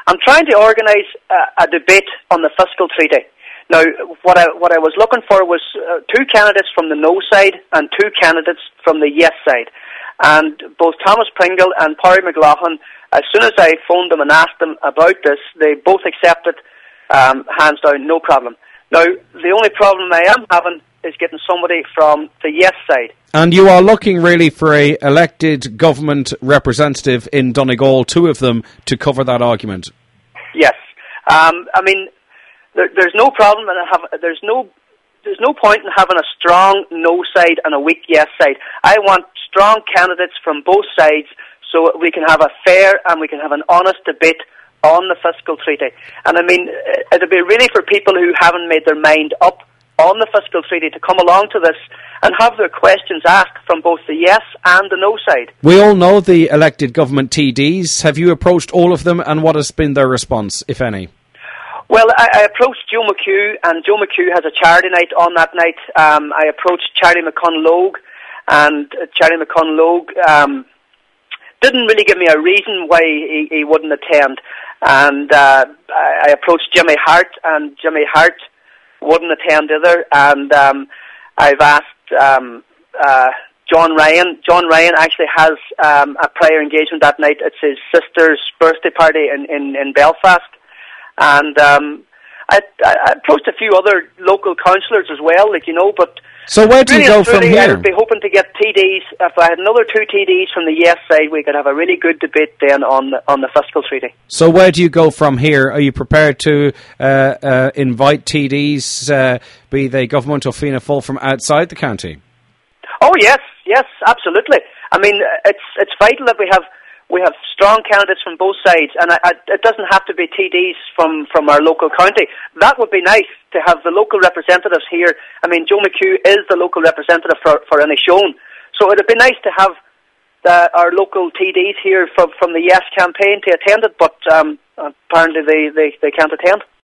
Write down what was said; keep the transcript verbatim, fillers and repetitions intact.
I'm trying to organise a, a debate on the fiscal treaty. Now, what I what I was looking for was uh, two candidates from the no side and two candidates from the yes side. And both Thomas Pringle and Parry McLaughlin, as soon as I phoned them and asked them about this, they both accepted, um, hands down, no problem. Now, the only problem I am having is getting somebody from the yes side. And you are looking really for a elected government representative in Donegal, two of them, to cover that argument. Yes. Um, I mean, there, there's no problem, and I have, there's no there's no point in having a strong no side and a weak yes side. I want strong candidates from both sides so we can have a fair and we can have an honest debate on the fiscal treaty. And I mean, it'll be really for people who haven't made their mind up on the fiscal treaty to come along to this and have their questions asked from both the yes and the no side. We all know the elected government T Ds. Have you approached all of them, and what has been their response, if any? Well, I, I approached Joe McHugh, and Joe McHugh has a charity night on that night. Um, I approached Charlie McConlogue, and uh, Charlie McConlogue um, didn't really give me a reason why he, he wouldn't attend. And uh, I, I approached Jimmy Hart, and Jimmy Hart wouldn't attend either. And um, I've asked um, uh, John Ryan. John Ryan actually has um, a prior engagement that night. It's his sister's birthday party in, in, in Belfast. And um, I, I approached a few other local councillors as well, like, you know, but... So where do you go from here? I'd be hoping to get T Ds. If I had another two T Ds from the yes side, we could have a really good debate then on the, on the fiscal treaty. So where do you go from here? Are you prepared to uh, uh, invite T Ds, uh, be they government or Fianna Fáil, from outside the county? Oh yes, yes, absolutely. I mean, it's it's vital that we have we have strong candidates from both sides, and I, I, it doesn't have to be T Ds from, from our local county. That would be nice to have the local representatives here. I mean, Joe McHugh is the local representative for, for Inishowen, so it would be nice to have the, our local T Ds here from, from the Yes campaign to attend it, but um, apparently they, they, they can't attend.